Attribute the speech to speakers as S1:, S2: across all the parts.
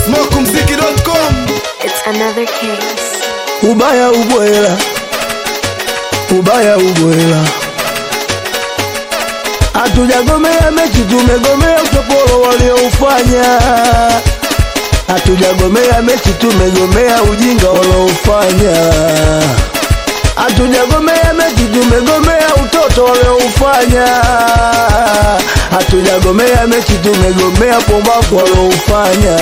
S1: Smokumziki.com.
S2: It's another case.
S3: Ubaya ubwela, ubaya ubwela. Hatujagomea mechi, tumegomea utopolo walioufanya. Hatujagomea mechi, tumegomea ujinga walioufanya. Hatujagomea mechi, tumegomea utoto walioufanya. Hatujagomea mechi, tumegomea pombafu walioufanya.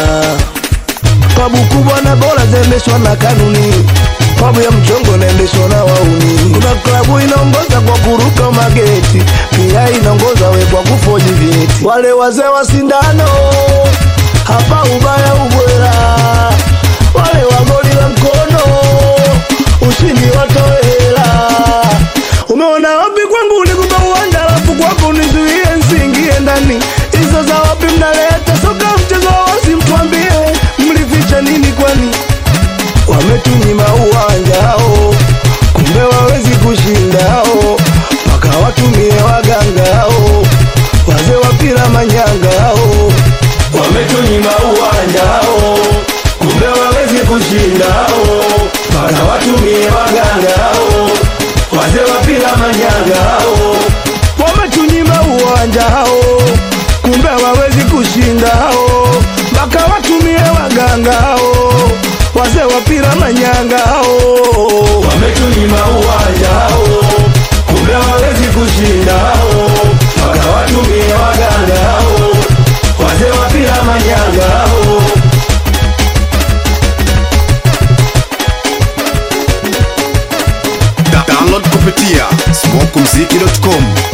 S3: Klabu kubwa na bora zendeshwa na kanuni, klabu ya mchongo naendeshwa na wauni. Kuna klabu inaongoza kwa kuruka mageti, pia inaongoza we kwa kufoji vyeti. Wale wazee wa sindano, hapa ubaya ubwela. Wale wagoli la mkono, ushindi watohela. Umeona wapi kwangu nikupa uwanja, alafu kwako nizuie nsingie ndani. Hizo za wapi mnaleta soka mchezo wasi, mtuambie mlificha nini kwani? Wametunyima uwanja hao, kumbe wawezi kushinda hao. Paka watumie waganga hao, wazee wa pira manyanga hao. Wametunyima uwanja hao, kumbe wawezi kushinda hao. Paka watumie waganga hao, wazee wa pira manyanga hao. Wametunyima uwanja hao, kumbe wawezi kushinda hao. Paka watumie waganga hao, wazee wa pira manyanga hao. Wametunyima uwanja hao, kumbe hawezi kushinda hao. Paka watumie waganga hao, wazee wa pira manyanga hao.
S1: Download kupitia Smokumziki.com.